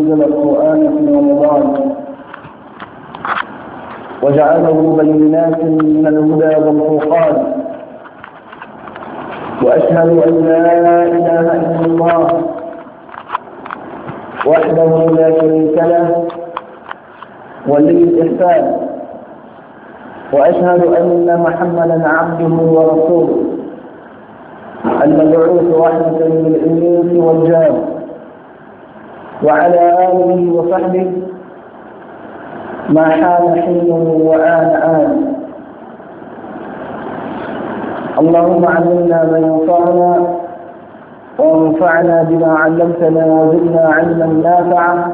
أنزل القرآن في رمضان وجعله بينات من الهدى والفرقان، وأشهد أن لا إله إلا الله وحده لا شريك له ولي الإحسان، وأشهد أن محمدا عبده ورسوله المبعوث رحمة للإنس والجان، وعلى آله وصحبه ما حان حين وآن آن. اللهم علمنا ما ينفعنا وانفعنا بما علمتنا وزدنا علما نافعا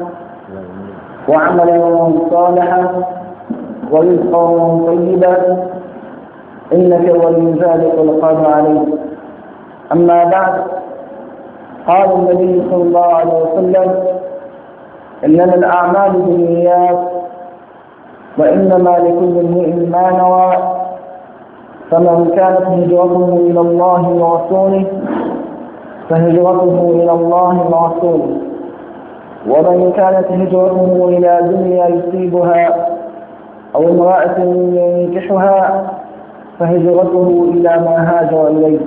وعملا صالحا ورزقا طيبا إنك ولي ذلك والقادر عليه. أما بعد، قال النبي صلى الله عليه وسلم: إنما الأعمال بالنيات وإنما لكل امرئ ما نوى، فمن كانت هجرته إلى الله ورسوله فهجرته إلى الله ورسوله، ومن كانت هجرته إلى دنيا يصيبها أو امرأة ينكحها فهجرته إلى ما هاجر إليه.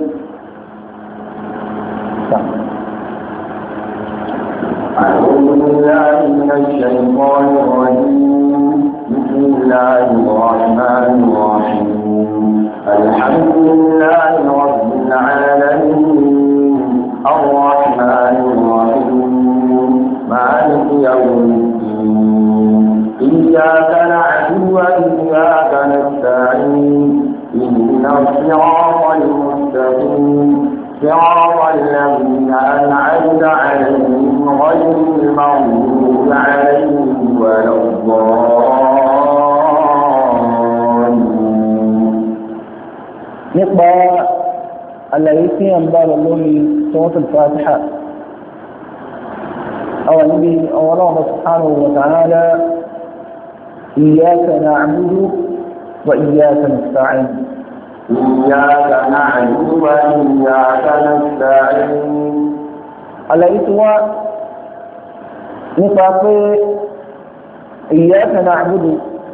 أعوذ بالله من الشيطان الرجيم. بسم الله الرحمن الرحيم. الحمد لله رب العالمين الرحمن الرحيم مالك يوم الدين. إياك نعبد وإياك نستعين. اهدنا الصراط المستقيم صراط الذين أنعمت عليهم غير المغضوب عليهم ولا الضالين. نقبل الذي أنبال الله سورة الفاتحة. أو النبي أو الله سبحانه وتعالى: إياك نعبد وإياك نستعين. إياك نعبد وإياك نستعين. على إسوا نفاق إياك نعبد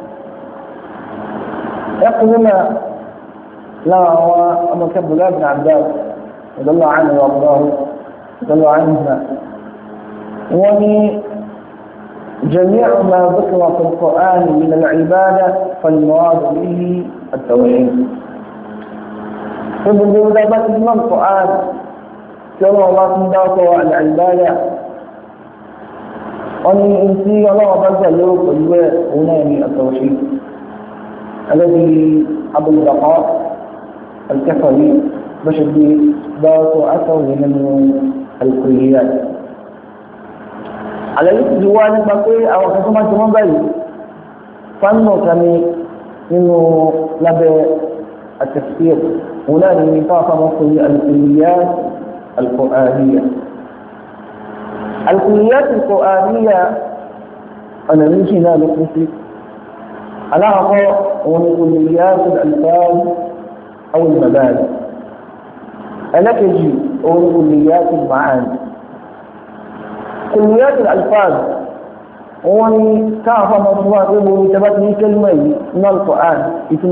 يقولنا لا هو أما كبلا بن عباس رضي الله عنه وأرضاه رضي الله عنهما، جميع ما ذكر في القرآن من العبادة فالمراد به التوحيد. فمن ذلك من القرآن كما الله سبحانه العبادة أن ينسي الله بذل له هنا التوحيد الذي أبو البقاء الكفري بشد ذات أثر من الكليات. على الجوان بقي أو خصوصا جمع بي فانو كمي إنه لبي التفسير هنا لنطاق مصري الكليات القرآنية. الكليات القرآنية أنا نجينا بقصي على هو كليات الألفاظ أو المبادئ، أنا كجي هو كليات المعاني. كليات الألفاظ هو كافة مصروعة ويتبقى كلمة من القرآن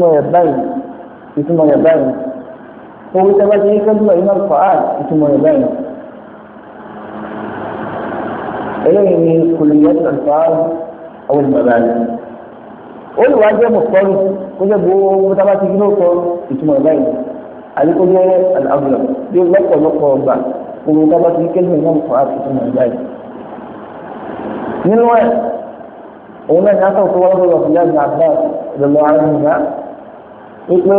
اسمه يبين هو يتبقى كلمة من القرآن اسمه يبين. إليه كليات الألفاظ أو المبادئ. والواجه مختلف كجبه متبقى كنوته اسمه يبين. هذه كلية الأغلب يغلق ونقوى ويتبقى كلمة من القرآن اسمه يبين. nínú ẹ̀ òun náà ní asọ̀ tó wọ́n lọ́wọ́ ìyá ìgbà àbá ìdọ̀lọ́ àrùnmá wípé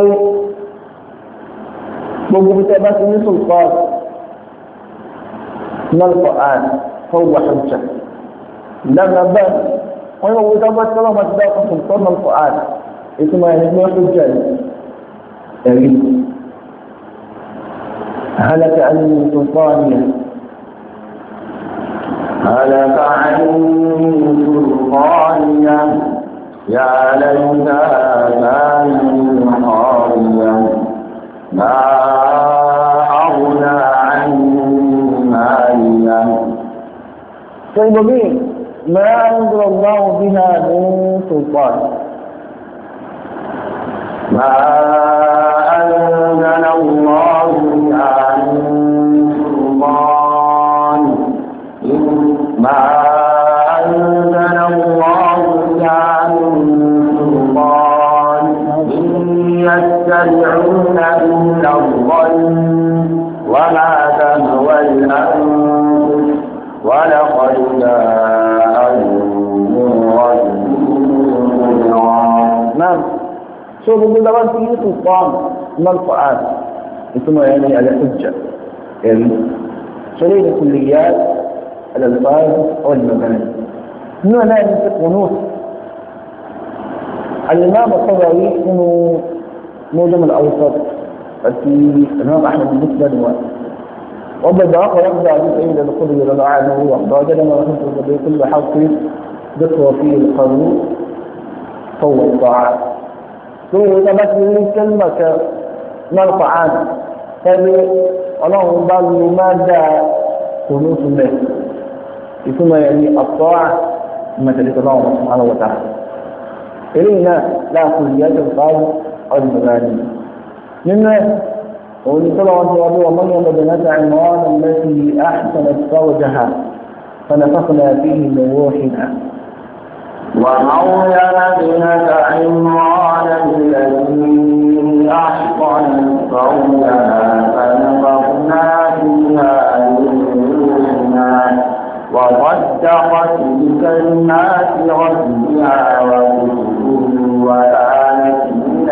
gbogbo bí tẹ́ bá ti ní sùlùkọ́ lọ́lùkọ́ àn fọwọ́ àṣà ìdáná bẹ́ẹ̀ wọ́n yóò wọ́n dábàá tí wọ́n máa ti dá ọkọ̀ sùlùkọ́ lọ́lùkọ́ àn ìtumọ̀ ẹni tí wọ́n tó jẹ́ ẹ̀rí. هلك عن سلطانية هلك عني سلطانية يا ليتها كانت خالية ما أغنى عني مالية. فالمبين ما أنزل الله بها من سلطان ما أنزل الله بها من سلطان ما أنزل الله بها من سلطان إن يتبعون إلا الظن وما تهوى الأنفس ولقد جاءهم من ربهم نعم شوف بالله في سلطان من القرآن ثم يعني الحجة شريط كليات الألفاظ والمباني هنا لا ينطق ونوس الإمام الطبري إنه موجم الأوسط في الإمام أحمد بن مسلم وبدأ يبدأ بسعيد الخضر رضي الله عنه وأحضر لما رحمه الله كل حرف ذكر فيه القانون فهو الطاعة ثم إذا بس كلمة مرفعان فلي اللهم بل ماذا قنوت الله ثم يعني الطاعة مثل الله سبحانه وتعالى إلينا لا كليات القلب أو المباني مما ونقول ومريم بنت عمران التي أحسنت فرجها فنفخنا فيه من روحنا ومريم بنت عمران التي أحسنت فرجها فنفخنا فيها من روحنا وصدقت بكلمات ربها وكتبه وكانت من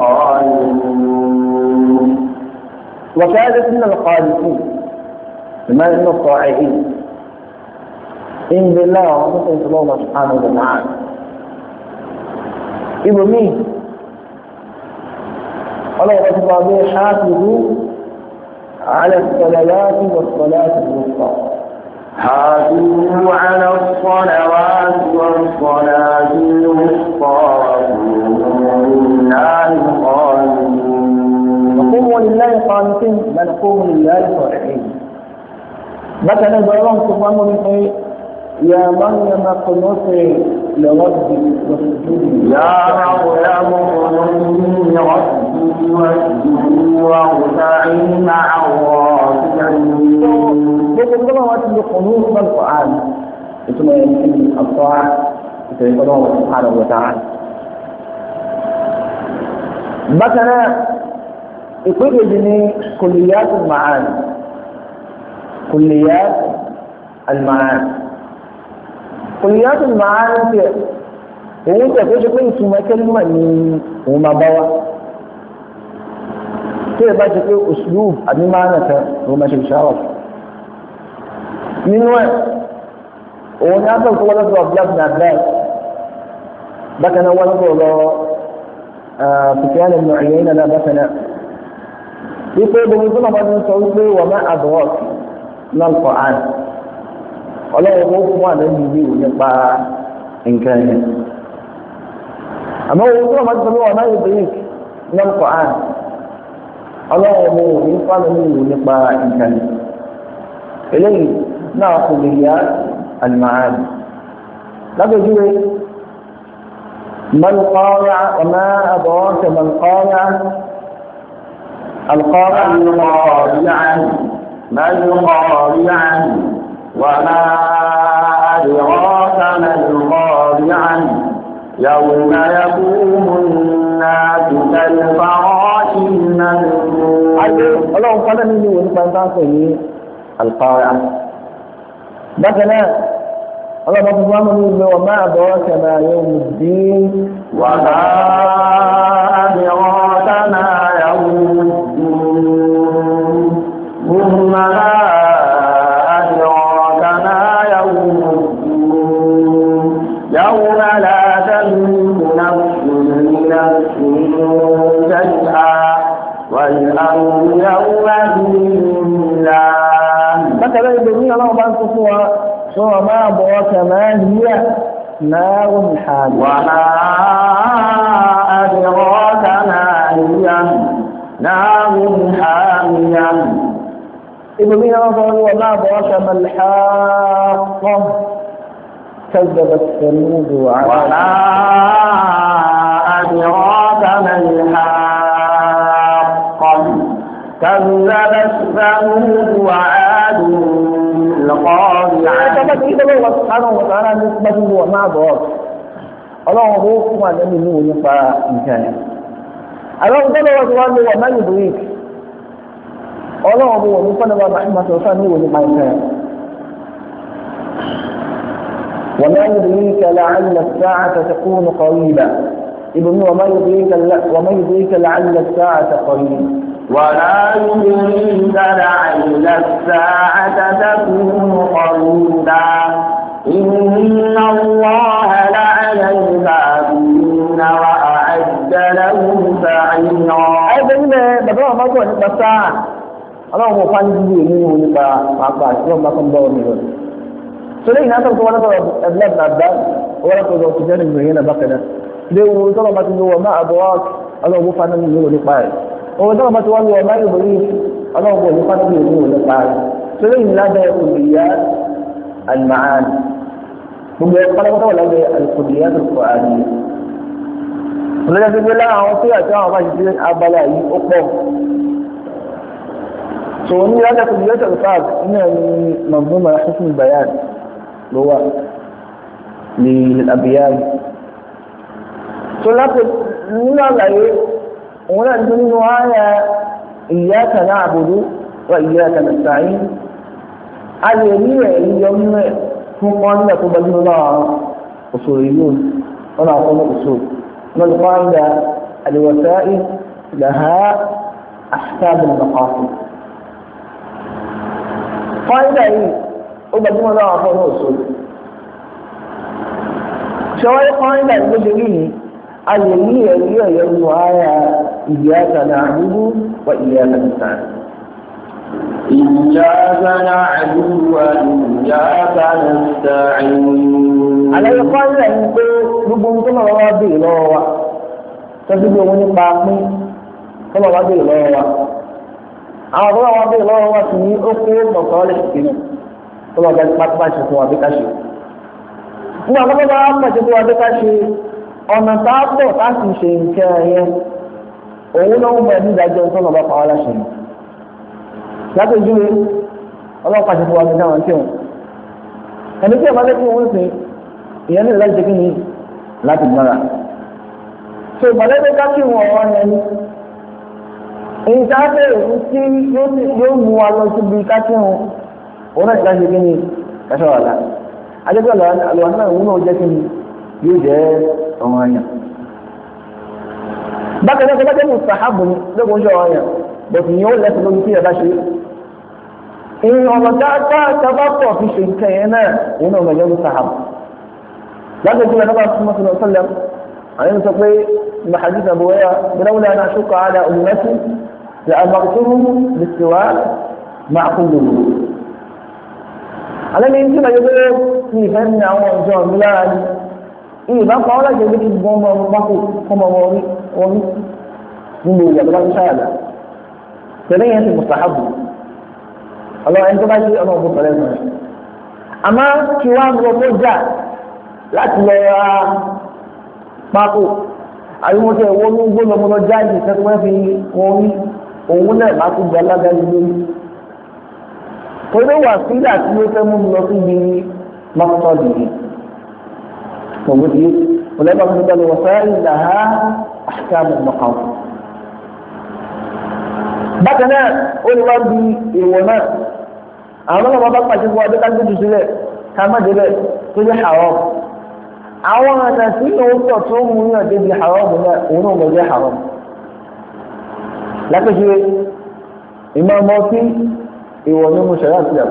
القانتين وكانت من القانتين بما أن الطائعين إن بالله وصدق الله سبحانه وتعالى إبني الله يقول به حافظوا على الصلوات والصلاة الوسطى حافظوا على الصلوات والصلاة الوسطى وقوموا لله قانتين بل قوموا لله طائعين مثلا الله سبحانه وتعالى يا مريم اقنطي لربك واسجدي يا مريم اقنطي لربك واسجدي واركعي مع الراكعين. بكل ما وقت القنوت من القرآن ثم يمكن الطاعة يتبع الله سبحانه وتعالى. مثلا يقول لي كليات المعاني كليات المعاني كليات المعاني هو تفسير كل كلمة من ومبوا كيف بقى أسلوب المعنى وما شرف من وين ونعطي ولد ربنا عباس بكنا ولد سفيان بن عيينة لا بكنا يقول بنقول ما نسوي وما أدراك من القرآن ọlọ́wọ́ ó fún àlẹ́bí ìwé nípa nǹkan yẹn àmọ́ owó tí wọ́n máa ń sọ lọ́wọ́ náà yóò bẹ̀rẹ̀ ní ọkọ̀ àn ọlọ́wọ́ mo ní fún àlẹ́bí ìwé nípa nǹkan yẹn eléyìí náà kò lè yá àlùmáàdì lábẹ́júwe mọ́lùkọ́rọ́ ọ̀nà àbọ̀wọ́sẹ̀ mọ́lùkọ́rọ́ القارعة وما أدراك ما القارعة يوم يقوم الناس كالفراش المبثوث. اللهم قال مني ونفعل القارعة مثلا الله سبحانه وتعالى وما أدراك ما يوم الدين وما أدراك ما يوم الدين ثم يوم لا تملك نفس لنفس شيئا والأمر يومئذ لله. مثلا الدنيا الله بان تصوى وما أدراك ما هي نار حامية وما أدراك ما هي نار حامية. الدنيا الله وما أدراك ما الحاقة كذبت ثمود وعاد وما أدراك ما الحاقة كذبت ثمود وعاد بالقارعة. الله سبحانه وتعالى نسبة وما أدراك الله هو سبحانه وتعالى nípa nǹkan ẹ̀. àwọn tó lọ́wọ́ tí wọ́n lè wọ̀ máa yìí rí ọlọ́wọ́ bó wọ̀ ní fọ́nà bá Muhammad sọ̀rọ̀ ní ìwòye máa ń fẹ́. وما يدريك لعل الساعة تكون قريبا ابن وما يدريك لعل الساعة قريبا ولا يدريك لعل الساعة تكون قريبا إن الله لعن الكافرين وأعد لهم سعيرا. أيضا بقى ما قلت الساعة الله هو فان جدي منه نبا ما يوم ما كان دور منه. سلينا أنت ولا ترى أبلاد الأبدان ولا ترى تجار المهينة بقنا. لو ترى ما تقول وما أدراك الله هو فان منه نبا. وترى ما تقول وما يدريك الله هو فان منه نبا. سلينا لا ده كليات المعاني. ثم يقال ولا الكليات القرآنية. ولذلك يقول لا أعطي أتاه ما يصير أبلاي أقوم. سوني هذا كليات الألفاظ إنها منظومة حسن البيان هو للأبيان. سلطة من الله هنا الدنيا إياك نعبد وإياك نستعين. اليمين اليوم فقال لك بدلنا أصوليون ولا أقول أصول. والقاعدة الوسائل لها أحكام المقاصد. قاعدة هي وبدلنا لا أقول أصول. شوية قاعدة البشرية اليمين اليوم إياك نعبد وإياك نستعين. إياك نعبد وإياك نستعين. على يقال لك gbogbo tó lọ́wọ́ wá bèèrè lọ́wọ́ wa tọ́jú bí owó nípa pín tó lọ́wọ́ wá bèèrè lọ́wọ́ wa àwọn tó lọ́wọ́ wá bèèrè lọ́wọ́ wa sì ní ó kó mọ̀kọ́ lè ṣe nù tó lọ́wọ́ bá pápá ṣe fún wa bí ká ṣe. nígbà tó bá pàṣẹ fún wa bí ká ṣe ọ̀nà tá a pọ̀ tá a sì ṣe nǹkan yẹn òun náà ń bọ̀ ní ìdájọ́ tó lọ́wọ́ bá pa wá láṣẹ. látòjúwe ọlọ́wọ́ pàṣẹ fún wa bí dáwọn tí wọn ẹni tí ọba lẹ́kùn òun sìn ìyẹn ní ìlàjì kí ni láti gbára so ìpàdé ká kí wọn ọ̀rọ̀ yẹn ni èyí tá a bẹ̀rẹ̀ tí yóò mú wa lọ síbi ká kí wọn òun náà ìlàjì kí ni kẹsàn wà lá ajẹ́pẹ́ àlùwà náà òun náà jẹ́ kí ni yóò jẹ́ ọ̀rọ̀ yẹn bákan náà kọ́kọ́ tẹ́lẹ̀ sàhábù ni lókun ṣe ọ̀rọ̀ yẹn bọ̀tù ni ó lẹ́sìn lórí tí ẹ bá ṣe ìrìn ọ̀nà tá bá pọ̀ fi ṣe nǹkan yẹn náà òun náà mọ̀jọ́ ní sàhábù لكن كما نبغى صلى الله عليه وسلم عليه سقي بحديث أبو هريرة لولا أن أشق على أمتي لأمرتهم بالسواك مع كل وضوء. على من يمكن أن يقول في فن أو أنجام بلاد إيه ما قال لك يجب أن يكون مطلق هم موري من دولة بلا مشاهدة تبين المستحب الله أنت ما شيء أنا أقول لك أما كيوان وفوجا láti lọ ra pákó àyùmọ̀tẹ́ ìwọ́n ní gbọ́dọ̀ mọ́tò jáde sẹ́kọ̀ọ́ fi wọn rí òun náà má tún gba alágbára lórí. torí wà sílẹ̀ tí ó fẹ́ mú mi lọ síbi mọ́tòdì yìí. òun ti ọ̀lẹ́gbà tó gbọ́dọ̀ wọ̀ sáyà ìlà ha àṣàmù mọ̀kàn. bákan náà ó ní wá bí èèwọ̀ náà àwọn ọmọ bá pàṣẹ fún ọdún ká gbé jù sílẹ̀ ká má débẹ̀ tó jẹ́ haram. àwọn ọ̀nà tí òun tọ̀ tó mú yàn débi haram náà òun náà mọ̀ jẹ́ haram. lápẹ́jọ́ ìmọ̀ ọmọ tí ìwọ̀ ní mo ṣẹ̀rá sílẹ̀.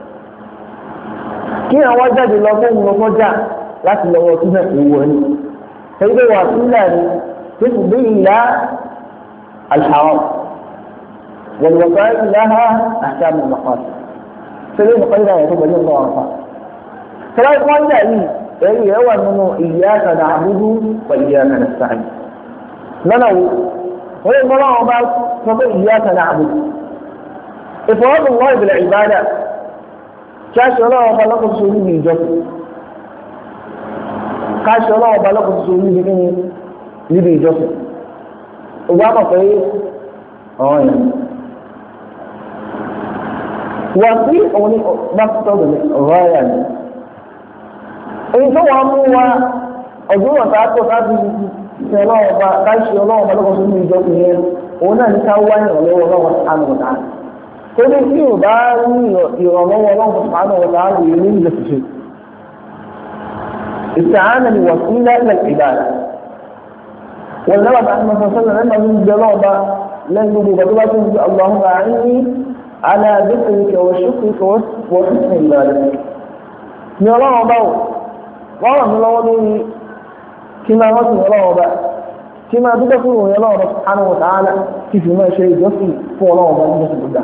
kí àwọn jáde lọ fún òun lọ́kọ́ já láti lọ́wọ́ tí náà ìwọ̀ ni. ẹgbẹ́ wà sílẹ̀ ni tó kù bí ìlà alharam. wọ́n wọ́n sọ ìlà ha àti àmì mọ̀kànlá. sẹ́lẹ̀ mọ̀kànlá yẹn tó gbẹ̀lẹ́ ń bọ̀ wọn fa. sẹ́lẹ̀ mọ̀kànlá yìí èyí ẹ̀ wà nínú iyyaka na'budu wa iyyaka nasta'in. lọ́nà wo wọ́n yẹ kọ́lá wọn bá sọ pé iyyaka na'budu. ìfọwọ́sọ wọ́n ìbìlẹ̀ ìbádà kí a ṣe ọlọ́wọ́ bá lọ́kọ̀ sí orí ìjọsìn. káṣí ọlọ́wọ́ bá lọ́kùn tuntun níbi kí ni níbi ìjọsìn ògbà mọ̀ pé ọ̀hún yẹn wà sí òun ní bákítọ́ọ̀dù ní ọ̀rọ̀ ẹ̀yà ni èyí tó wà mú wa ọ̀gbọ́n wọn tàà tó káàbí ṣe ọlọ́wọ́ bá káṣí ọlọ́wọ́ bá lọ́kùn tuntun níbi ìjọsìn yẹn òun náà ní ká wá ìrànlọ́wọ́ ọlọ́wọ́ sánú ọ̀tá torí tí ò bá ní ìrànlọ́wọ́ ọlọ́wọ́ sánú ọ̀tá lè ní ilẹ̀ ṣiṣẹ́ استعانة بوسيلة إلى العبادة والنبي صلى الله عليه وسلم لما من جلوبة لن يجب بطلة اللهم أعني على ذكرك وشكرك وحسن عبادتك من الله أبو والله من الله أبو كما وصل الله أبو كما تدخلوا يا الله سبحانه وتعالى كيف ما شيء يصل فهو الله أبو يصل قدام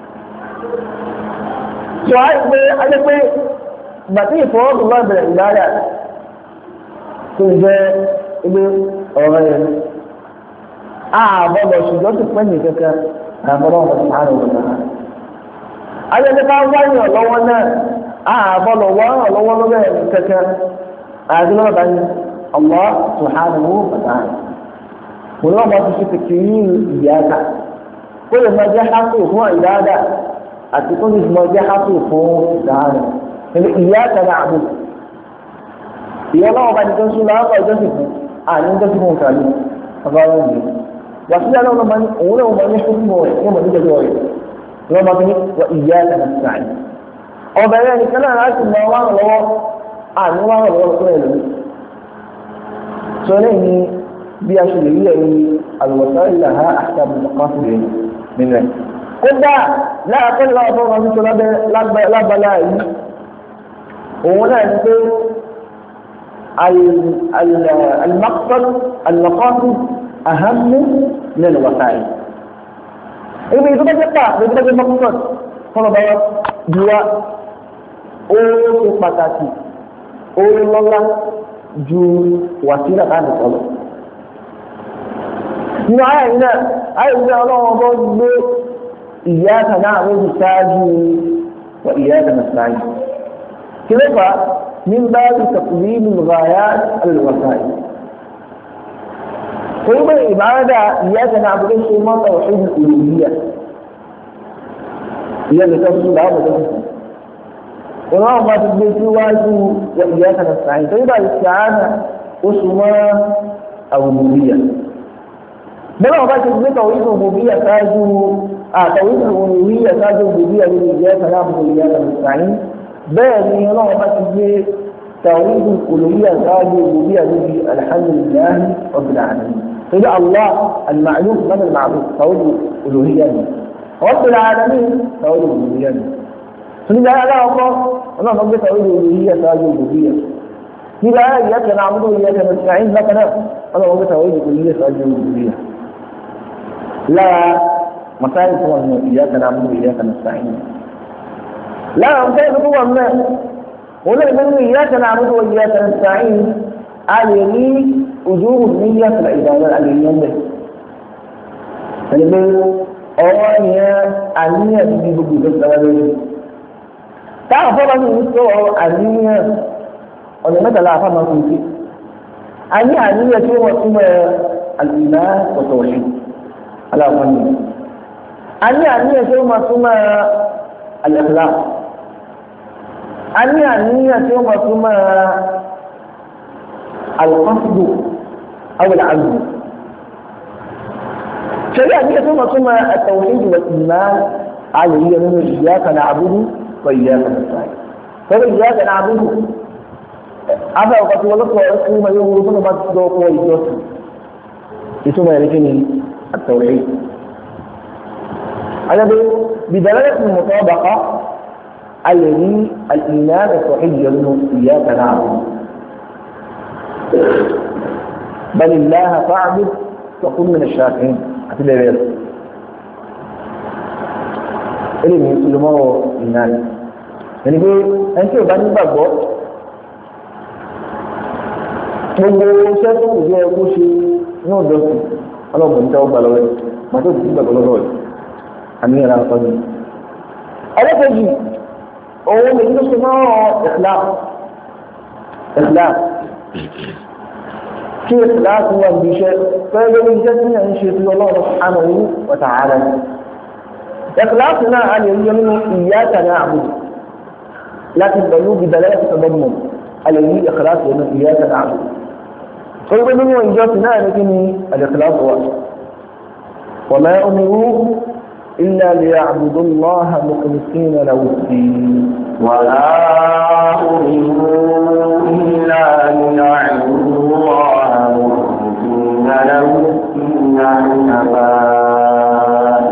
سؤال أجل بطيء فرض الله بالعبادة tó jẹ́ ibi ọ̀rọ̀ yẹn àbọ̀lọ̀ ṣùgbọ́n tó pẹ́ nìkankan àbọ̀lọ̀ ọ̀sán àrùn ọ̀sán. ayẹyẹ ká wáyé ọ̀lọ́wọ́ náà àbọ̀lọ̀ wọ́n ọ̀lọ́wọ́ lọ́wọ́ nìkankan àdúrà bá ní ọ̀lọ́ subhanahu wa ta'ala. mo lọ́wọ́ bá ti ṣe kékeré ìyáàdá kó lè máa jẹ́ hásù fún ìyáàdá àti kó lè máa jẹ́ hásù fún ìdáhàrẹ̀ ìyáàdá náà àbúrò. ìyẹn náà bá ní tó ń sún láàpá ìjọsìn fún àní ń tọ́sí fún ìkàlù ọgọ́rùn ún yìí wàsílẹ̀ náà lọ́mọ ní òun náà mọ̀ ní ṣùgbọ́n rẹ̀ ní ọmọdé jẹjọ rẹ̀ lọ́mọ tó ní wọ ìyá ẹ̀ka sàáyì ọbẹ̀ rẹ̀ nìkan náà láti mọ wà lọ́wọ́ àní wà lọ́wọ́ tó rẹ̀ lórí sọ náà ní bí a ṣe lè rí ẹ̀rí àlùwọ̀sá ìlà ha àṣàbù kọ́sìlẹ̀ nínú ẹ̀ kódà láàpẹ́ lọ́wọ́ tó wọn tó lábala yìí òun náà ní pé المقاصد أهم من الوسائل. إذا إذا جاء إذا جاء مقصد فما بقى جوا أو سباتاتي أو لولا جو وسيلة عن الله. نعم أيها الله أبو إياك نعبد ساجي وإياك نستعين. كيف من باب تقديم الغايات على الوسائل. فيما العبادة إياك نعبد شيء ما توحيد الألوهية. هي اللي تفصل هذا التفصيل. وما ما تقول في واجب وإياك نستعين. فيما الاستعانة اسمها أولوية. بما ما تقول توحيد الربوبية تاجو توحيد الألوهية تاجو الربوبية إياك نعبد وإياك نستعين. بẹ́ẹ̀ni ọlọ́run bá ti gbé tàwíìdù olóyè àgbáyé òbí àdébí alhamdulilayi ọ̀gbìn àná torí allah al-ma'lum man al-ma'lum tàwíìdù olóyè ni ọ̀gbìn àná ni tàwíìdù olóyè ni nígbà yàrá ọkọ ọlọ́run bá gbé tàwíìdù olóyè àgbáyé òbí yẹn nígbà yàrá ìyá kan àmúdó ìyá kan nàìjíríà bákan náà ọlọ́run gbé tàwíìdù olóyè àgbáyé òbí yẹn lára masáyì fún ọ̀nà ìyá kan àmúdó ìyá kan nàìjíríà لا أمكن هو ما ولا من إياك نعبد وإياك نستعين عليه أجور النية في العبادة العلمية به فلمن أوانيا علمية تجيب بجوز الزواج تعرف أن يستوى علمية ولا متى لا أفهم ما كنت علمية هو اسمها الإيمان والتوحيد على أفهم علمية هو اسمها الإخلاص النية يوم ثم القصد أو العزم شريعة ثم التوحيد والإيمان عليه من إياك نعبد وإياك نستعين فإياك نعبد أبا وقت ولك وأسلم يوم ما تصدق ويجوز ثم يلكني التوحيد هذا بدلالة المطابقة الذي الإيمان التوحيد يقول إياك نعبد بل الله فاعبد وكن من الشاكرين هتبقى بيض إلي من يسلمه الناس يعني أنت يبقى نبقى gbogbo iṣẹ́ tó kù jẹ́ ẹkú ṣe ní ọ̀dọ́ sí ọlọ́gbọ̀n tẹ́ ó gbà lọ́wọ́ ẹ̀ tó kù gbà lọ́wọ́ ẹ̀ àmì ìrà ọ̀tọ́jú ẹlẹ́kẹ̀ẹ́jì òun lè ní ṣe máa ìkìláàf kí ìkìláàsì wà ní iṣẹ́ pẹ̀lú iṣẹ́ tí yẹn ń ṣe tí Ọlọ́run subhanahu wa ta'ala. ìkìláàsì náà a lè rí nínú iyyaka na'budu láti pẹ̀lú bìbẹ̀rẹ̀ ìtọ́gbọ̀n a lè rí ìkìláàsì nínú iyyaka na'budu. torí pé nínú ìjọsìn náà ní kí ni ìkìláàsì wà. wa ma umiru illa liya'budu Allaha mukhlisina lahu ad-din. ولا أمروا إلا ليعبدوا الله مخلصين له الدين حنفاء.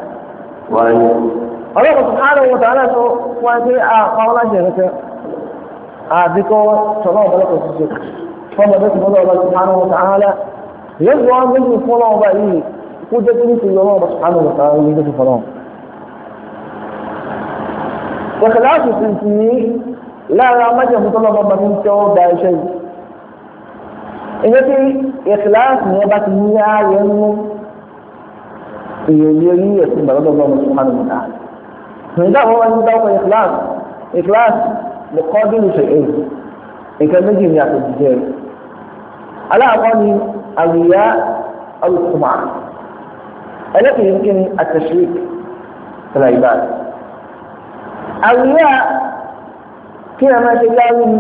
الله سبحانه وتعالى وفي قول جهة أعطيكم صلاة بلق السجد فما ذكر الله سبحانه وتعالى يجب أن يجب فلان بأيه قدتني في الله سبحانه وتعالى يجب فلان. وخلاص السنتين لا مجد مطلب من شو داي شيء إذا في إخلاص نبات نيا ينمو يلي يسمى الله سبحانه وتعالى. هذا هو أن يدعو إخلاص مقابل شيئين إن كان نجي يأخذ الجيل على أقل الرياء أو السمعة التي يمكن التشريك في العباد. الرياء كما ما تقال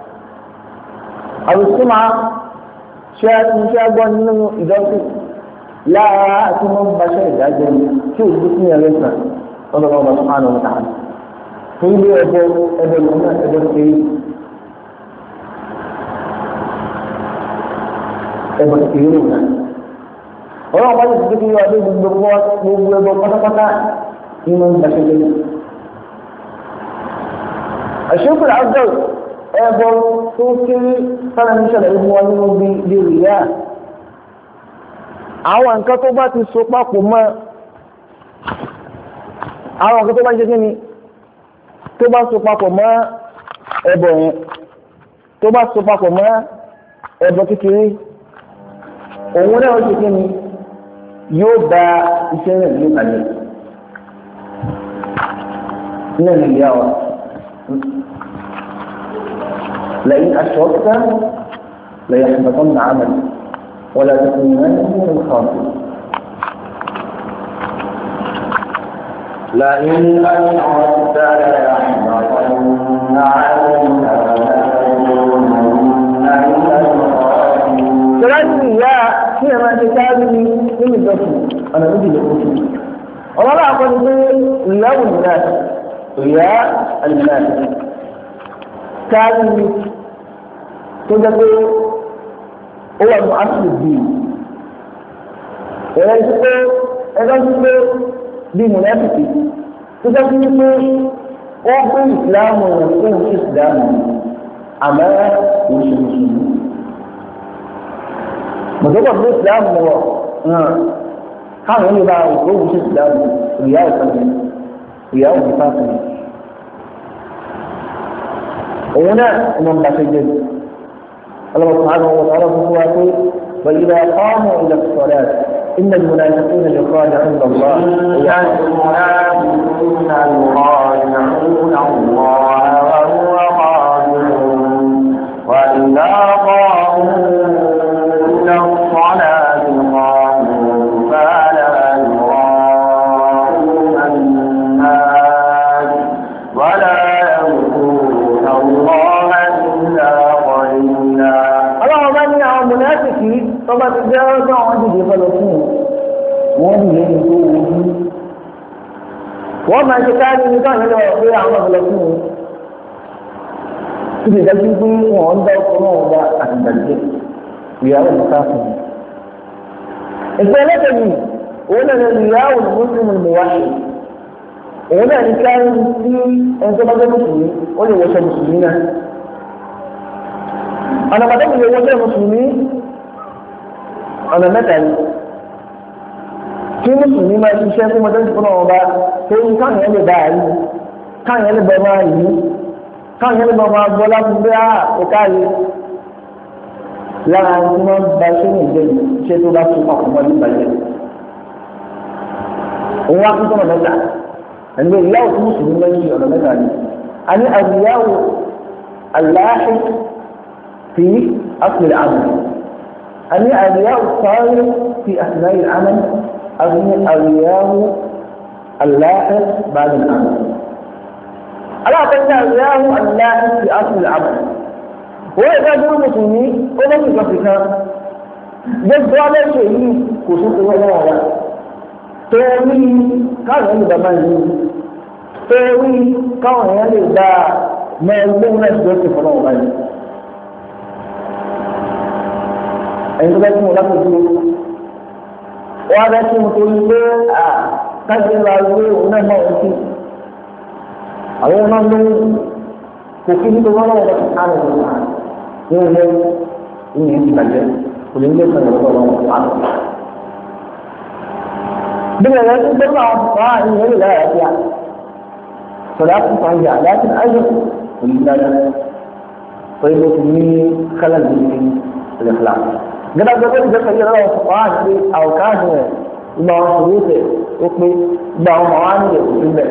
أو السمعة شاء منه إضافة لا أتمنى بشيء أجل شوف بسم الله صلى الله سبحانه وتعالى في لي أبو الأمة أبو الكيلون orang banyak begitu ada berbuat kata-kata iman bashir. الشوف الأفضل أبو توكي فلا نشأ الإبوانين بالرياء àwọn nǹkan tó bá ti so papọ̀ mọ́ àwọn nǹkan tó bá jẹ́ kí ni tó bá so papọ̀ mọ́ ẹbọ yẹn tó bá so papọ̀ mọ́ ẹbọ kékeré òun náà ṣe kí ni yóò da iṣẹ́ rẹ̀ ní ìkàlẹ̀ nínú ìyá wa. لئن أشركت ليحبطن عملك ولا تكونن من الخاسرين. لئن أشركت ليحبطن عملك ثلاثة يا فيما تكابني من الدخل أنا بدي الأصول والله أقول رياء الناس رياء الناس كان تجد هو المؤسس الدين إذا بمنافسة تجد وقت الإسلام ويكون الإسلام أما المسلمين مجرد الإسلام هو كان يبقى يكون الإسلام رياء النفاق هنا من بشجد الله سبحانه وتعالى يقول وإذا قاموا إلى الصلاة إن المنافقين يخادعون الله المنافقين يخادعون الله وهو خادعهم وإذا قاموا إلى الصلاة قاموا فلا يراءون الناس ولا يذكرون الله إلا قليلا. الله من يعلم منافقين طبعا تجاوز عن فلسطين وهي يقول وما كان يقال له في عمل فلسطين إذا كان وعند القرآن أتبدل رياء المسافر الثلاثة دي هنا رياء المسلم الموحد هنا كان في أنت ما مسلمين ولا وشى مسلمين أنا ما دام وشى مسلمين أنا مثلا kí mùsùlùmí máa ṣiṣẹ́ fún ọmọdé tó náà ọba tó ń káàyàn lè bá àyè káàyàn lè bá máa yìí káàyàn lè bá máa gbọ́ láti gbé ẹ̀ka yìí lára tí wọ́n bá ṣe ní ìjẹ́ iṣẹ́ tó bá tún papọ̀ mọ́ nípa yẹn. òun wá kún sọ́nà mẹ́ta ẹni pé ìyáwó tí mùsùlùmí máa ń ṣe ọ̀nà mẹ́ta ni a ní àwòyáwó aláṣẹ في أصل العمل. أن الرياء الصار في أثناء العمل أم الرياء اللاحق بعد العمل. ألا قلنا الرياء اللاحق في أصل العمل. وإذا جاء المسلمين وما في ذلك جد على شيء خصوص ولا torí káwọn ẹni bàbá yìí torí káwọn èèyàn lè gba mẹ́ẹ̀ẹ́dógún náà ṣe lókè fọlọ́ ọ̀gá yìí. ẹni tó bá tí mo lápòjú wọn abẹ́ tí mo torí pé kájí ńlá ìwé òun náà máa ń kí àwọn náà ló kò kí nítorí wọn lọ́wọ́ bá ti ká lọ́wọ́ ní ilé ìyẹn ti bàjẹ́ kò ní ilé ìsọ̀rọ̀ lọ́wọ́ lọ́wọ́ بما يجب أن يكون لا يأتي صلاة صحيحة لكن أجل ولله طيب من خلل من الإخلاص. قد أقول إذا كان الله سبحانه أو كان ما شروطه وقمي ما موانئ وكله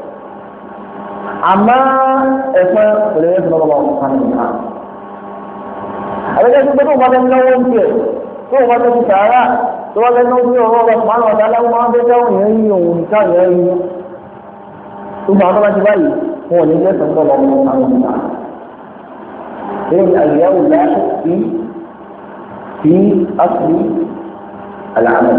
أما إفا ولله الله سبحانه وتعالى. أولا يجب أن نوم فيه tó o bá tó ti sàárà tó wá lẹ́nu bí ọ̀rọ̀ ọ̀rọ̀ sùpánù ọ̀dà aláwọ̀ máa ń bẹ́ dáhùn yẹn yí òun nìkan yẹn yí tó máa tó bá ti báyìí wọn ò ní jẹ́ sọ̀tọ̀ lọ́wọ́ àwọn ọ̀gá. lẹ́yìn àyẹ̀wò láti fi asùlù àlàámẹ̀.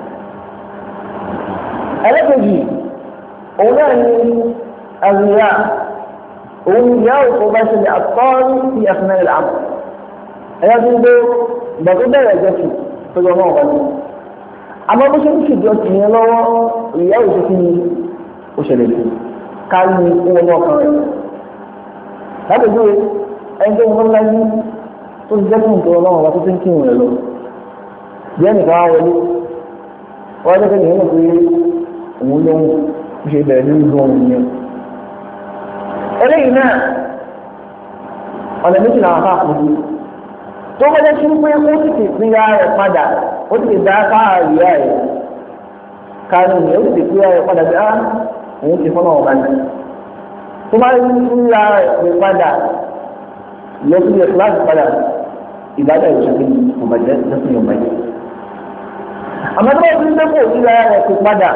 ẹlẹ́kẹ̀jì òun náà ní àríyá òun ìyá òkú bá ṣe lè àtọ́rí sí ẹ̀fúnẹ́ ìlàmù. ẹ̀yà tó ń gbé ìgbà tó bẹ̀rẹ̀ ìjọsìn tó yọ náà wọlé àmọ́ bó ṣe ń ṣèjọsìn yẹn lọ́wọ́ ìyá òṣèlú ni ó ṣẹlẹ̀ sí ká ní owó náà kan rẹ̀ lábẹ́jú ẹni tó ń lọ́lá ní tó ti jẹ́kùn tó náà wọ́n tó ti ń kí ìrìn lọ bí ẹnìkan wá wọlé wọ́n jẹ́ kẹ́kẹ́ yẹn pé òun lóhùn ó ṣe bẹ̀rẹ̀ ní ìlú ọ̀hún yẹn eléyìí náà ọ̀nà méjì làwọn afáàkùn tó wọlé sí pé ó ti ti pín ara rẹ̀ padà ó ti dá káàrí rẹ̀ káàrí rẹ̀ ó ti pín ara rẹ̀ padà bí á òun ti fọ́nà ọ̀gá ní. tó bá ń pín ara rẹ̀ pín padà lọ sí ilé kíláàsì padà ìbádà ìṣẹ́gun kò bàjẹ́ lọ́sùn yóò bàjẹ́. àmọ́ tó bá ti ń dẹ́kun òkú ara rẹ̀ pín padà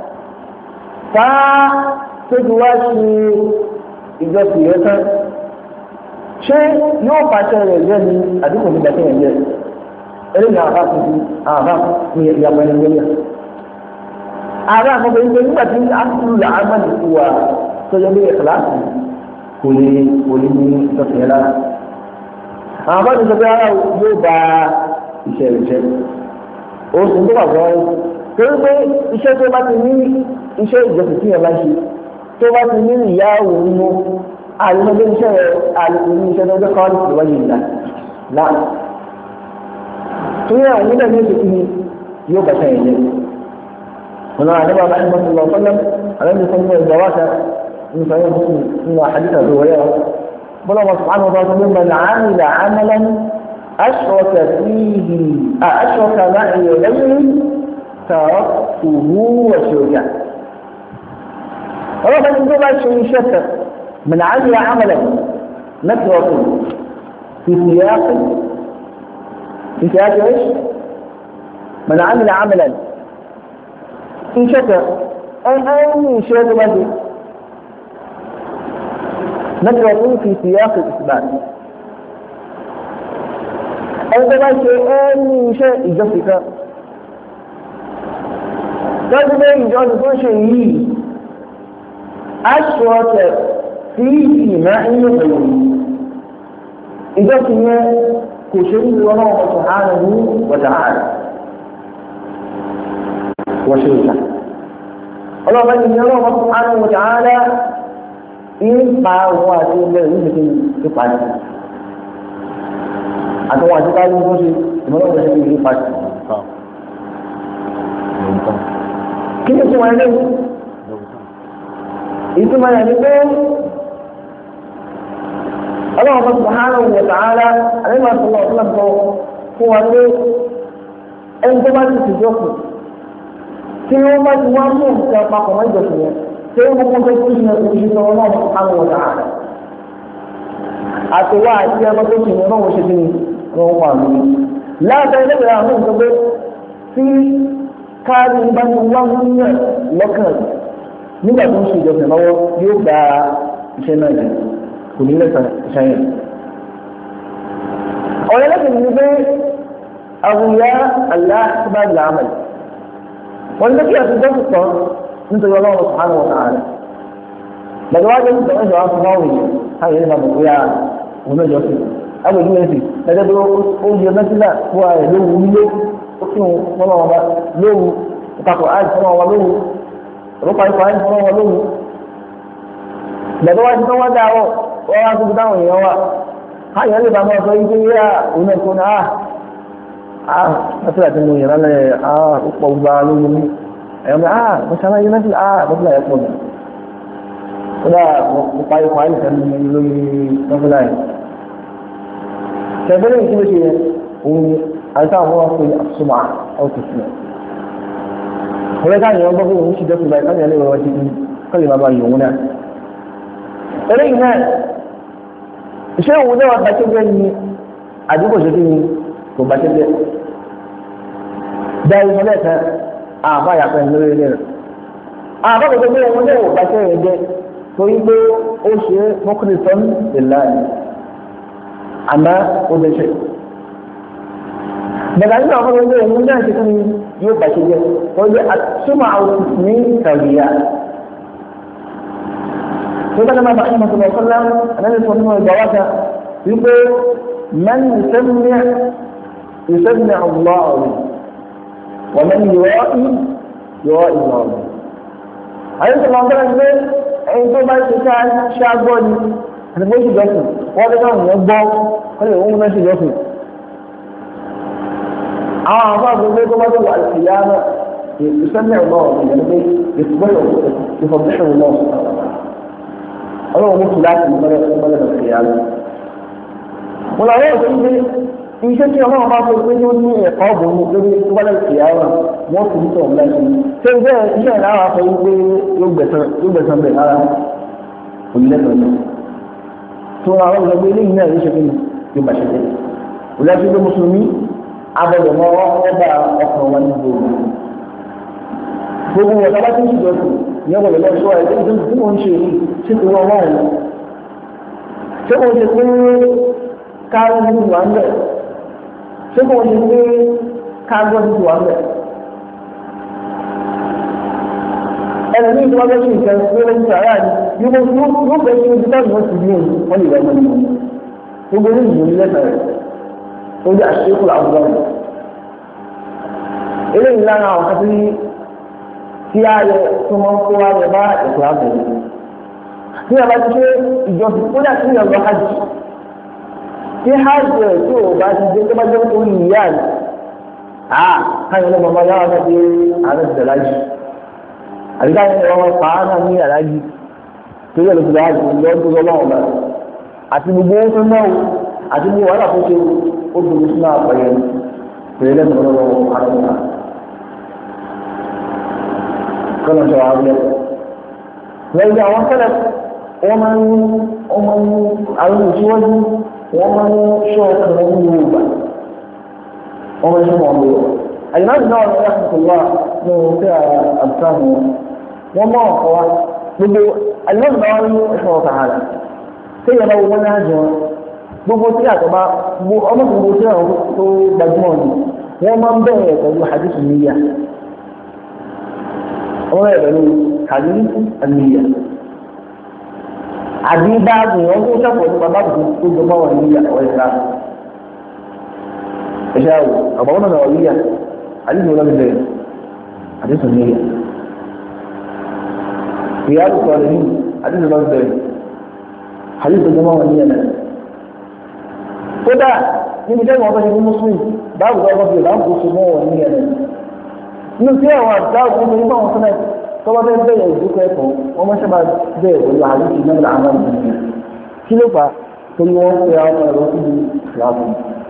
sáá tó ti wá sí ìjọsìn rẹ̀ tán ṣé yóò pàṣẹ rẹ̀ jẹ́ ní àdúgbò nígbà tí yẹn jẹ́ eléyìí àwọn afáàfin sí àwọn afáàfin ní ìyàwó ẹni lórí ẹ̀. àwọn afọ́fẹ́ yìí pé nígbà tí asùlù làámàlì ti wà sọ́jọ́ bí ìkìláàsì kò lè ní ìtọ́sìn yẹn lára. àwọn afáàfin sọ pé ara yóò ba iṣẹ́ rẹ̀ jẹ́. oṣù tó wà gbọ́ torí pé iṣẹ́ tó bá ti ní iṣẹ́ ìjọsìn tí yẹn bá ṣe tó bá ti ní ìyáwó nínú àlùmọ́dé iṣẹ́ iṣẹ́ lọ́jọ́ kan ní ìwáyé ìlà náà tó yẹ àwọn nígbà ní oṣù kìíní yóò bá ṣe ìyẹn wọn náà àdébà bá ẹgbẹ́ sọlọ sọlọ àlẹ́bí sọlọ ìgbà wáṣà ní sọyẹ fún nínú àdìsà tó wọlé ọ bọ́lá wọn sọ̀rọ̀ àwọn ọ̀sán ní mọ̀lá àmìlà àmàlà aṣọ́kà fíìhì aṣọ́kà máa ń yẹ lẹ́yìn tààrọ̀ tùhú wọ̀ṣọ̀gà ọlọ́pàá ní tó bá ṣe iṣẹ́ kan من عمل عملا نكرة في سياق ايش؟ من عمل عملا ان شكر اي شيء بدي نكرة في سياق الاثبات عندما شيء اي شيء يجسك لازم يجوز كل شيء أشرك فيه ما يغير إذا كنا كشري الله سبحانه وتعالى وشركه الله من الله سبحانه وتعالى إن هو أسير يمكن يفعل أتوا أجل يمكن يمكن يفعل كيف سمعنا itu mana ni pun Allah Subhanahu wa taala alaihi wasallam fún wa pé ẹni tó bá ti ṣèjọsìn tí wọ́n bá ti wá mú nǹkan papọ̀ mọ́ ìjọsìn yẹn tí wọ́n kọ́ tó kú ìṣẹ́ ìṣẹ́ Ọlọ́run Subhanahu wa ta'ala àtòwà àti ẹgbẹ́ tó sì ní ọlọ́run ṣe kí ni ọlọ́run wà lórí láàbẹ̀ ẹlẹ́gbẹ̀rẹ̀ àwọn nǹkan pé tí káàdì bá ti wá ń yàn lọ́kàn nígbà tó ń ṣe ìjọsìn lọ́wọ́ yóò gba iṣẹ́ náà jẹ kò ní lẹ́sàn iṣẹ́ yẹn. ọ̀rẹ́ lẹ́sìn ní pé àwùyá aláàtúbà làámẹ̀ wọ́n ní kí àtúntò tó tán nítorí ọlọ́run subhanahu wa ta'ala lọ́dọ̀ wájú ní ìtàn ìjọba fún báwọn èèyàn káyọ̀ ní bàbá bóyá òun náà jọ sí agbègbè yẹn sì lẹ́jọ́ tó oúnjẹ mẹ́sílà fún ara rẹ̀ lówu nílé ó kí wọn lọ́wọ́ bá lówu ìtakọ̀ àìsí fún wọn lówu òrùka ikọ̀ àìsí fún wọn lówu lọ́dọ̀ wájú tó wá dáwọ́ wọ́n wá síbi táwọn èèyàn wà káyọ̀ lè bá máa sọ yí pé yá òun náà tó ní mẹ́sílà tí mo yàn lálẹ́ ó pọ̀ gbà lówu ní ẹ̀yọ́ mi mọ́ṣáláyé mẹ́sílà mẹ́sílà yẹn pọ̀ kódà mo parí parí ìtàn lórí nọ́fẹ́lá yẹn ṣẹ̀fẹ́lẹ́ ìṣẹ́ ló ṣe yẹn òun ni àìsàn àwọn ọmọ pé àṣùmọ̀ ọ̀tún sílẹ̀ ọ̀rẹ́ káyọ̀ ọgbọ́n pé òun ṣì dẹ́kun báyìí káyọ̀ lè rọrọ̀ títí kọ́lé bàbá yìí òun náà eléyìí náà iṣẹ́ òun náà bá ṣe bẹ́ẹ̀ ni àdúgbò ṣe kí ni kò bá ṣe bẹ́ẹ̀ dáa ìṣẹ́lẹ̀ kan àbá yàtọ̀ ìlú ilé rẹ̀ àbá kò tó gbé òun náà bá ṣe rẹ̀ jẹ́ torí pé ó ṣe mọ́kùnrin tán ìlànà àmọ́ ó lè ṣe. Bẹ̀rẹ̀ nígbà wọn lóye ìlú náà ṣe fún mi yóò bàṣẹ jẹ́ wọ́n jẹ́ àtúmọ̀ àwọn ní kàríyà. Nígbà náà máa bá ṣe mọ̀tò lọ́kọ́lá ànábì sọ nínú ìgbà wáta wípé mẹ́ni ìsẹ́mi ọ̀gbọ́n ọ̀rẹ́ wọ́n mẹ́ni yọ̀ọ́ ìwọ̀ ọ̀rẹ́. Àyẹ̀sọ̀ máa ń bẹ̀rẹ̀ pé ẹni tó bá ṣe ṣáàgbọ́ ni àti bó ṣe jọ́sìn wọ́n fẹ́ káwọn èèyàn gbọ́ wọ́n lè wọ́n ṣe jọ́sìn. àwọn àwọn àgbègbè tó bá tó wà ìyá náà ìsẹ́lẹ̀ náà ìyẹn pé ìfọ̀bẹ́sẹ̀ náà ọlọ́run mú kí láti mọ́lẹ̀ lọ sí ìyá náà. mo làwọn èèyàn tó ń gbé iṣẹ́ tí ọlọ́run bá fẹ́ pé ní ó ní ẹ̀kọ́ ọ̀bùn ní lórí tó bá lẹ́sì ìyá náà wọ́n fi ní sọ̀rọ̀ lẹ́sìn ṣé iṣẹ́ ìlànà àfẹ́ wípé yóò gbẹ̀sán bẹ̀ lára òyìnlẹ́sọ̀ náà tó àwọn ìgbàgbé ilé ìyìn náà yóò ṣe kí ni yóò bá ṣe tẹ́lẹ̀ òlẹ́sìn tó mùsùlùmí abẹ́lẹ̀ mọ́ ọ́dà ọkàn wọn ní gbogbo wọn tábà tí ń ṣùgbọ́n sí ìyẹn wọlé lọ sọ ẹ̀ tí wọ́n ń ṣe yìí ṣé kí wọ́n wá ẹ̀ ṣé kò ṣe pé káàrọ̀ ní ìwà ń bẹ̀ ṣé kò ṣe pé káàrọ̀ ní ìwà ń bẹ̀ ẹni ní ìjọba bẹ́ẹ̀ ṣe ìfẹ́ pé ó ń sàrà ní yóò fẹ́ ṣe ojú táwọn ti bí òun wọ́n lè rẹ̀ mọ́ gbogbo ní ìlú lẹ́sẹ̀ rẹ̀ ó jẹ́ àṣekù àwùjọ rẹ̀ eléyìí lára àwọn kan tí a yẹ tó máa ń kó wa yẹ bá ẹ̀kọ́ àbẹ̀rẹ̀ tí a bá ti ṣe ìjọsìn kó dà sí ìyànjọ hajj tí hajj rẹ̀ tí ò bá ti dé tó bá jẹ́ kó ní ìyá rẹ̀ káyọ̀ lọ́mọ bá yára náà dé àárẹ̀ ìdàlájì àbíká yẹn ọmọ pàánà ní àlájì tó yẹ lọ́sọ̀rọ̀ hajj lọ́dún lọ́wọ́ náà àti gbogbo ohun tó náà àti gbogbo wàhálà tó ṣe ó dùn sínú àpẹẹrẹ pẹ̀lú lẹ́nu lọ́wọ́ àrùn náà kọ́nà ṣe wà lẹ́ lẹ́yìn àwọn tẹ́lẹ̀ wọ́n máa ń àwọn ìṣíwájú wọ́n máa ń ṣọ́ ọkùnrin ní yorùbá wọ́n máa ń ṣọ́ wọn lọ́wọ́ àyìnbáyìí náà wọ́n yàtọ̀ tó wà ní ohun tí àbùsáàmù wọn mọ̀ ọ̀kọ́ wa gbogbo àyìnbáyìí náà wọ́n ní ẹ̀ṣọ́ ọ̀kà àrà tí ìyẹn bá wọ́n náà jọ gbogbo tí àtọ́bá ọmọ gbogbo tí àwọn tó gbajúmọ̀ ni wọ́n máa ń bẹ̀rẹ̀ pẹ̀lú hadith níyà wọ́n bẹ̀rẹ̀ pẹ̀lú hadith níyà àbí báàbù wọn kó sàpọ̀ nípa báàbù tó jọmọ́ wọn níyà ọ̀rẹ́ ìlà ẹ̀ṣẹ́ àwọ̀ àbáwọn náà wọ̀ níyà hadith wọn bẹ̀rẹ̀ hadith níyà ìyá àlùkò rẹ̀ ní hadith wọn bẹ̀rẹ̀ hadith tó jọmọ́ wọn níyà náà kódà níbi tẹ́ wọ́n fẹ́ ní muslim báwo lọ́wọ́ fi ìlànà kó so mọ́ wọn ní ẹ̀rẹ́ inú tí àwọn àgbà wọn fi nípa wọn fúnẹ̀ tọ́wọ́ fẹ́ bẹ̀rẹ̀ ìdúkọ̀ ẹ̀kọ́ wọn máa sábà bẹ̀rẹ̀ pẹ̀lú àríkì náà àwọn ènìyàn kí ló fà torí wọ́n fẹ́ àwọn ẹ̀rọ síbi ìlànà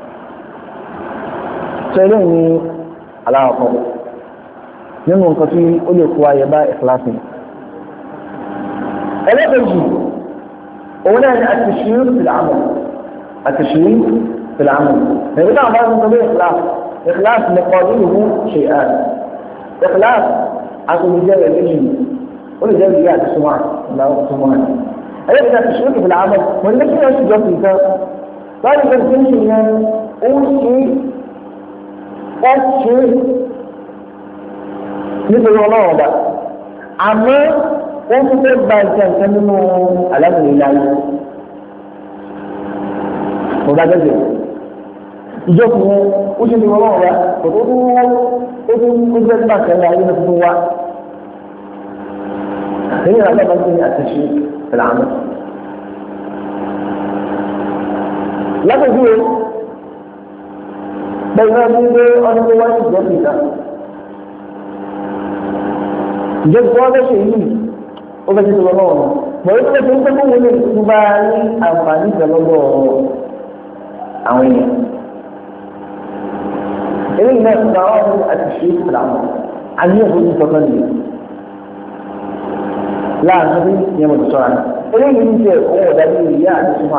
sẹ́lẹ̀ ní aláàkọ́ nínú nǹkan tí ó lè kó ayẹ bá ìfìlàsì ẹlẹ́kẹ̀jì òun náà ni àti ṣírù ìlànà التشريك في العمل. فإذا أمر من طبيعي إخلاص مقابله شيئان. إخلاص عشان يجاب الإجن ولجاب الجهة السماع لا سماع. أيضا التشريك في العمل والذي يشجع في ذلك قال إذا كنت يعني أشي مثل الله هذا أما wọ́n fẹ́ gba ìṣẹ̀ǹkan nínú alámìlélá yìí mo bá gẹ́gẹ́ ìjọba yẹn ó ṣe ní ọlọ́run wa kò tó ó jẹ́ nígbà kẹrin ayé náà tuntun wá èyí ni àgbàbá ń àtẹ̀ṣe ìlànà lápẹ̀júwe bẹ́ẹ̀ náà ní pé ọdún tó wáyé ìjọba ìta ìjọba tó wá fẹ́ ṣe yìí ó fẹ́ ṣe lọ́wọ́ pẹ̀lú tó ṣe ń pẹ́ fún wọlé tó bá ní àǹfààní ìjọlọ́gbọ̀ àwọn èèyàn. eléyìí náà ń gba ọ́n àti ṣe ìsìlámù àníyàn tó ń sọ́kàn nìyẹn láàrin bí ìyẹn mo ti sọ́ra ní. eléyìí ń jẹ ohun ọ̀dájú ìyá àti súnmọ́.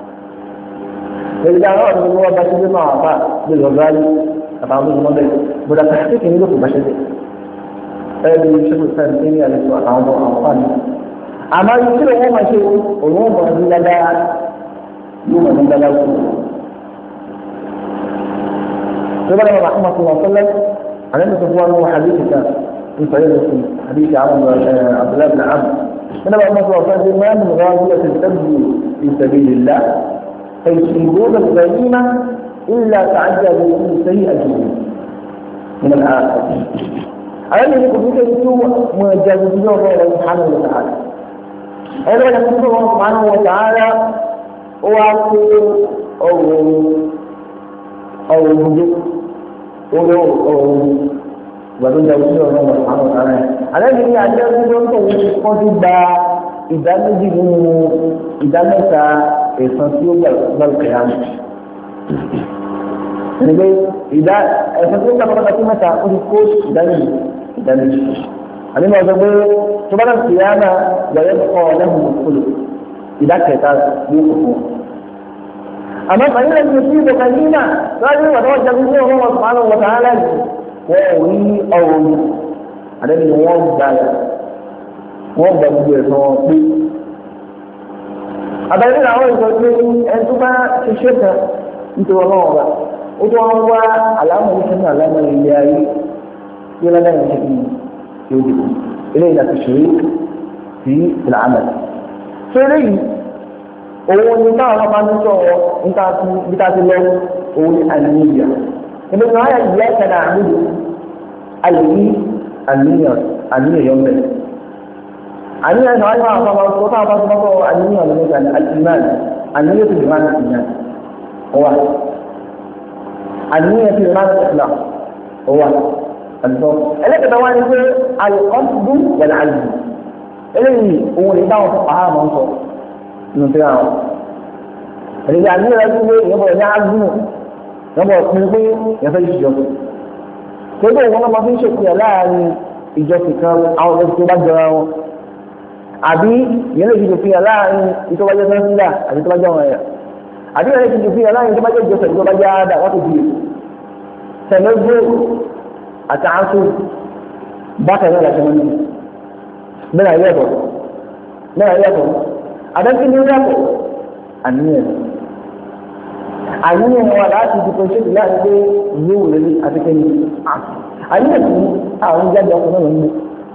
ìgbà náà ni wọ́n bá ṣe dé máa wà fà bí lọ́gbà yìí àtàwọn tó ń mọ́ bẹ́ẹ̀ bọ́dà kàṣíkì kìíní ló kò bá ṣe dé. ẹni ṣẹ́gun sẹ́ni tí ní àlejò àwọn àǹfààní. àmọ́ tí ló wọ́n máa ṣe òun ò mọ̀ ní dáadáa yóò mọ̀ ní dáadáa kù. سبحان الله رحمه الله صلى الله عليه وسلم عن أنه سبحانه حديث في صحيح مسلم حديث عبد الله بن عمرو من أبي صلى الله عليه وسلم ما من غازية تبدو في سبيل الله فيصيبون الغنيمة إلا تعجل به سيئة من الآخر. على أن يكون هناك مجازين الله سبحانه وتعالى. أيضا يقول الله سبحانه وتعالى وأقول ọ̀rọ̀ gbogbo gbàdó jẹ́ òṣìṣẹ́ ọ̀rọ̀ àwọn ọ̀rọ̀ rẹ̀. Àlejò ní àjẹ́ gbogbo ń tọ̀wé wọ́n ti gba ìdá méjì nínú ìdá mẹ́ta ẹ̀san tí ó gbà kẹ̀yà. Ẹnìgbé ìdá ẹ̀san tí ó gbà pátá sí mẹ́ta ó ti kó ìdá méjì. Ànímọ̀ ọ̀sẹ̀ pé tó bá dà sí yára yàrá kọ́ lẹ́hùn olù ìdá kẹta yóò kọ̀ fún ọ. أما فإن لم يصيب غنيمة قالوا وتوجه به الله سبحانه وتعالى وأولي أولي هذا من يوم بايع يوم بايع صوتي أبدا لا أقول لكم أنتم تشوفوا أنتم الله وتوانوا على ما يسمى على ما يجاري إلى لا يمكن يوجد إلينا تشريك في العمل فليه òun ni táwọn ọmọ máa ń sọ níta ti lọ òun ni àníyàn ìbí ní wáyà ìyá ìkànnà àmúlò àyèyí àníyàn yọ mẹ àníyàn náà wáyà àwọn ọmọ sọ táwọn bá tó bá àníyàn lọ nígbà àtìmáà àníyàn tó lè máa ń tìyàn ọwà àníyàn tó lè máa ń tìyàn ọwà àtìtọ́ ẹlẹ́kẹ̀tẹ̀ wá ní pé àlùkọ́dún wẹ̀lẹ̀ àlù eléyìí òun ni táwọn àhámọ́ ń sọ nùtírà wọn ẹ̀rẹ́dẹ́ àníyàn tó wé ìyẹ́bọ̀ ní ágbùnù yọ́bọ̀ pín pé yẹ́fẹ́ ìjọsìn tó bẹ́ẹ̀ wọn máa fi ń ṣèpìyà láàrin ìjọsìn kan àwọn ọ̀rẹ́ tó bá jọra wọn àbí ìyẹn lè fi ṣèpìyà láàrin ìtọ́bájẹ́ sẹ́ńsílà àti ìtọ́bájẹ́ ọ̀rọ̀ ẹ̀yà àbí ìyẹn lè fi ṣèpìyà láàrin ìtọ́bájẹ́ ìjọsìn ìtọ́bájẹ́ àádà wọ́n tó fi tẹ̀lẹ́gbẹ́ àti àásù bákan náà láti mọ́ni bẹ́ẹ̀ ayẹ́bọ̀ àdájọ́ ní yàtọ̀ àníyàn wà láti di pé ṣéèkì láti pé ìwé òrèlé àti kẹ́ni àníyàn tí àwọn jáde ọkùnrin náà ń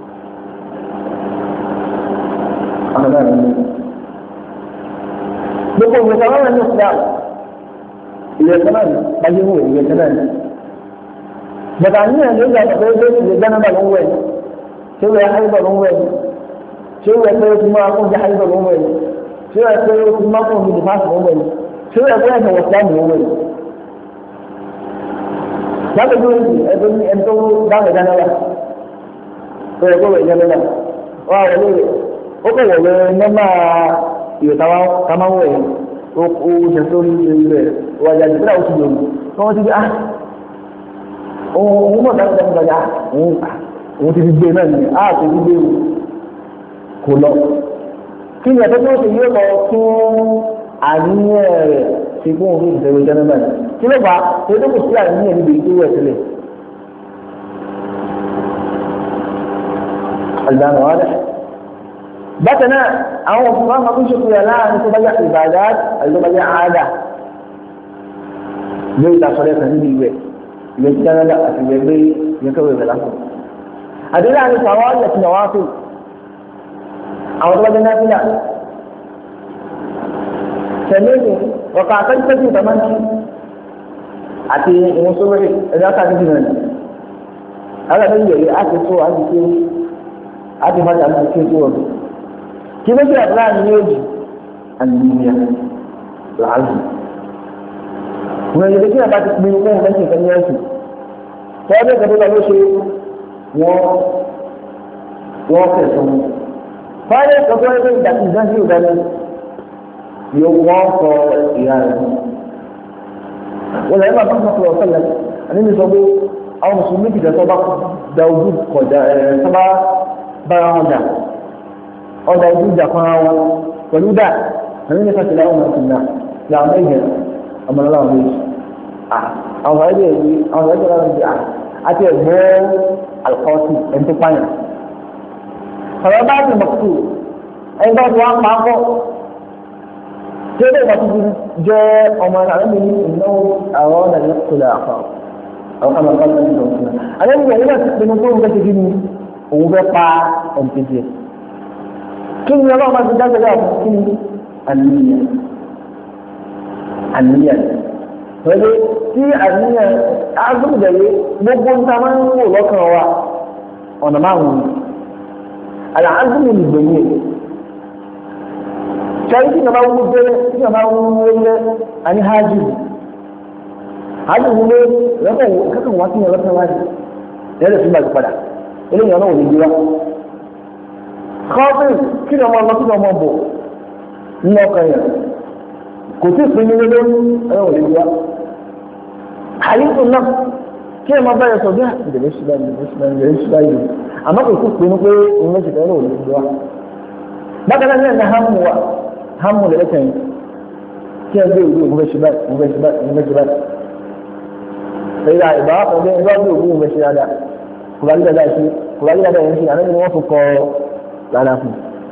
gbé gbogbo ìwé kan náà ní ìsìlá ìwé kan náà bájú wò ìwé kan náà bàtà àníyàn ló gbà pé ìwé gánàbà ló ń wẹ̀ ṣé ìwé ayébọ̀ ló ń wẹ̀ ṣé ìwé pé ó ti máa kó jẹ́ ayébọ̀ ló ń wẹ̀ ṣé ìwé pé ó ti máa kó omi dìfáàsì ló ń wẹ̀ ṣé ìwé pé ẹ̀sẹ̀ wọ̀sílámù ló ń wẹ̀ lábẹ́jú ẹgbẹ́ ní ẹni tó dáhùn gánàbà tó yẹ kó wẹ̀ gánàbà wà wọlé rẹ̀ ó kọ̀ wọ̀lẹ̀ nọ́mbà ìwé táwọn wẹ̀ ó ṣe sórí rẹ̀ wájà ìgbéra oṣù lòun tó wọ́n ti gbé òun mọ̀ dáhùn gánàbà òun ti fi gbé náà nìyẹn ti fi gbé kò lọ kí ni ẹ̀fẹ́ tó ṣe yóò lọ fún àníyàn rẹ̀ ti fún òun ìṣẹ̀wé jẹ́nẹ́mà kí ló fà á èyí tó kò sí àníyàn níbi tó wẹ̀ sílẹ̀. àlùbáàmù wà dẹ̀. bákan náà àwọn òfin máa ń ṣe kúrò láàrin tó bá yà ìbàdà àti tó bá yà àádà lórí ìtàsọ̀rẹ́ kan níbi ìwẹ̀ ìwẹ̀ jẹ́nẹ́mà àti ìwẹ̀ gbé ìwẹ̀ kẹwẹ̀ rẹ̀ lásán. àdéhùn àti sàwọn ọ̀yẹ̀ ti nà wá fún àwọn tó bá jẹ́ náà tẹ̀lẹ́sì ọ̀ka akẹ́kọ̀ọ́ sí ìtàmánkì àti ìwọ̀n sówẹ́rẹ́ ẹ̀dá ká níbi náà alábẹ́ ìyẹ̀lẹ́ àti tó àti tó àti fàjà àti tó ọ̀dọ̀ kí ló jẹ́ àbúrà ní òjì àníyàn làálù wọ́n yẹ kí àbá ti pín in fún ẹ̀sìn ìfẹ́ ní ẹ̀sìn tọ́jú ìkẹ́tọ́ lọ ló ṣe wọ́n fẹ̀sùn wọn fáyé ìkọ́kọ́ ẹgbẹ́ ìdàkí ìdájí ìdájí yóò wọ́n sọ ìyá rẹ̀ wọ́n lẹ́yìn bàbá sọ fún ọ̀sẹ̀ lẹ́yìn àní mi sọ pé àwọn mùsùlùmí kìí tẹ́tọ́ bá da ojú kọjá sábà bára wọn jà ọ̀dà ojú ìjà fún ara wọn pẹ̀lú dà àní mi fàṣẹ láwọn ọmọ ìsìnà làwọn méjì ọmọlọ́lá wọn méjì àwọn ẹgbẹ́ èyí àwọn ẹgbẹ́ láwọn méjì àti ẹ̀gbọ́ alkọ́ọ̀tì ẹni tó pààyàn ọ̀rọ̀ bá ti mọ̀kútù ẹni tó wá pa á kọ́ tí ó dẹ̀gbà tuntun jẹ́ ọmọ àlẹ́mì ní ìnáwó àwọn ọ̀nà ní ìpínlẹ̀ àpá àwọn ọmọ ọ̀gá ní ìlú ọ̀sán àlẹ́mì ní ìwé àti pinnu tó ń bẹ́ ti kí ni òun fẹ́ pa ẹ̀ǹtẹ̀jì ẹ̀ kí ni ọlọ́run bá ti dájọ́ dáa fún kí ni àníyàn pẹ̀lú tí àníyàn agbóhùndẹ̀lé gbogbo ń ta máa ń wò lọ́kàn wa ọ̀nà márùn-ún àlàáfíà ìgbẹ̀yìn ṣáyé tí nàbá wú dé tí nàbá wú wọlé àní hajj wọlé lọ́kàn kankan wá sí ọlọ́kàn wáyé lẹ́yìn tó bá ti padà eléyìí ọ̀nà òní gbéra kọ́ọ̀fìn kí ni ọmọ ọlọ́kùnrin ọmọ bọ̀ nínú ọkàn yẹn kò tí ì pinnu lé ọ̀nà òní gbéra àyíkù náà kí ẹ máa bá yẹn sọ bí ìdèmí ṣúgbà yìí àmọ́ kò tí ì pinnu pé òun ló ti tẹ̀lé òní gbéra bákan náà ní hàmù wa hàmù lẹ́lẹ́kẹ̀ yìí kí ẹ gbé ìlú ògùn fẹ́ ṣe báyìí ògùn fẹ́ ṣe báyìí ògùn fẹ́ ṣe báyìí ṣèyí à ìbá ọ̀gbẹ́ ẹgbẹ́ ọ̀gbẹ́ ògùn fẹ́ ṣe dáadáa kùbálí dáadáa ṣe kùbálí dáadáa yẹn ṣe àná ni wọ́n fi kọ́ dáadáa fún.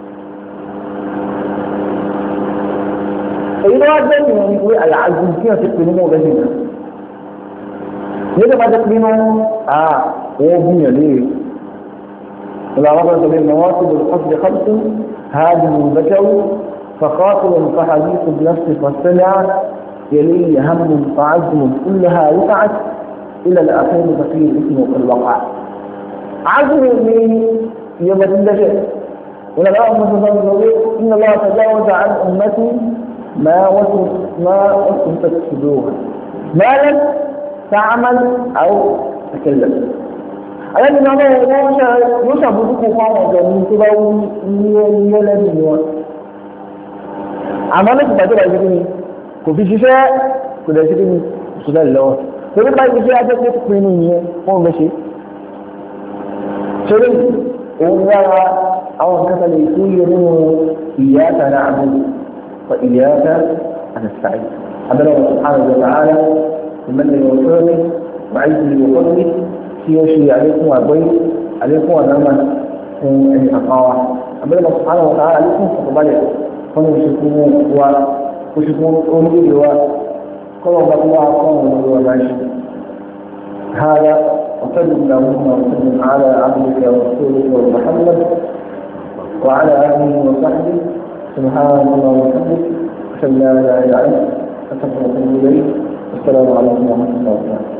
èyí ló wá jẹ́ ìwọ̀n ní pé àlàájú kí wọ́n ti pinnu mọ́ ọ̀gẹ́ ṣe nígbà bá ti pinnu wọ́n gbìyàn léèrè ìlànà wọn sọ pé mọ̀ ti bọ̀ ọ́sẹ̀ kọ́tù هذه ذكر فخاطر فحديث بنفس فاستمع يليه هم فعزم كلها وقعت الى الاخير فقير اسمه قد وقع عزم من يوم الدجل ولما ان الله تجاوز عن امتي ما وصفت صدورها ما لم تعمل او تكلم alẹ́bí náà wọ́n ṣàbójúkú fáwọn ọ̀dọ́ ní tó bá wú ní ẹlẹ́bí ni wọn àmọ́ ní ìpàdé wà sí kíni kò fi ṣiṣẹ́ kò dẹ̀ sí kíni kò dẹ̀ lọ́wọ́ torí bá ibi tí a jẹ́ pé pinnu yẹn wọ́n mẹ́ ṣe torí òun yára àwọn nǹkan kan lè tó yẹ nínú iyyaka na'budu wa iyyaka nasta'in abẹ́rẹ́ wọn subhanahu wa ta'ala ìmọ̀lẹ̀ wọn fẹ́rẹ́ wàá ìdílé wọn fọ́nmi tí ó ṣe àlékún àgbọ́yé àlékún ọ̀nàmà fún ẹni àpáwa abẹ́rẹ́ lọ sọ́kànlá wọn tààrà àlékún ìfọ̀kànbalẹ̀ fún oṣùkú wa oṣùkú orílẹ̀-èdè wa kọ́lọ̀ bá tó wá kọ́ ọ̀nà lórí ọ̀la ṣe. هذا وصلى اللهم وسلم على عبدك ورسولك محمد وعلى اله وصحبه سبحانك اللهم وبحمدك اشهد ان لا اله الا انت استغفرك واتوب اليك السلام عليكم ورحمه الله وبركاته.